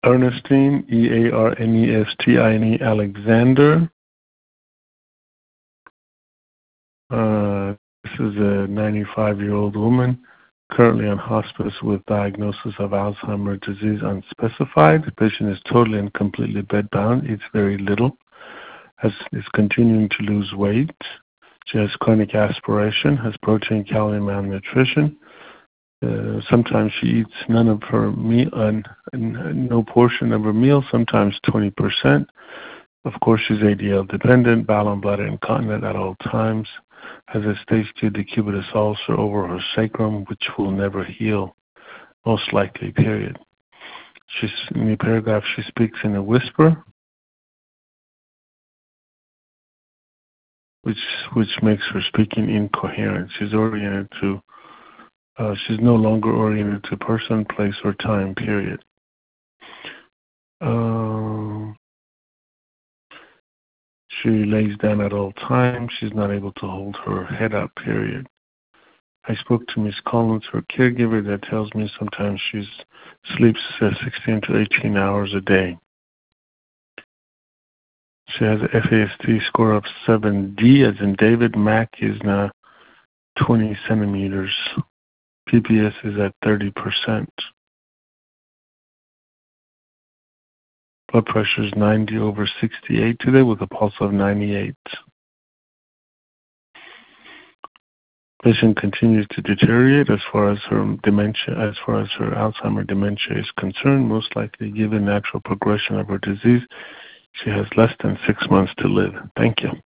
Ernestine, Earnestine Alexander. This is a 95-year-old woman currently on hospice with diagnosis of Alzheimer's disease unspecified. The patient is totally and completely bedbound, eats very little, is continuing to lose weight. She has chronic aspiration, has protein calorie malnutrition. Sometimes she eats none of her meal, no portion of her meal, sometimes 20%. Of course, she's ADL dependent, bowel and bladder incontinent at all times, has a stage 2 decubitus ulcer over her sacrum, which will never heal, most likely, period. In the paragraph, she speaks in a whisper, which makes her speaking incoherent. She's no longer oriented to person, place, or time, period. She lays down at all times. She's not able to hold her head up, period. I spoke to Ms. Collins, her caregiver, that tells me sometimes she sleeps 16 to 18 hours a day. She has a FAST score of 7D, as in David. MAC is now 20 centimeters. PPS is at 30%. Blood pressure is 90/68 today with a pulse of 98. Patient continues to deteriorate as far as her dementia, as far as her Alzheimer's dementia is concerned. Most likely, given natural progression of her disease, she has less than 6 months to live. Thank you.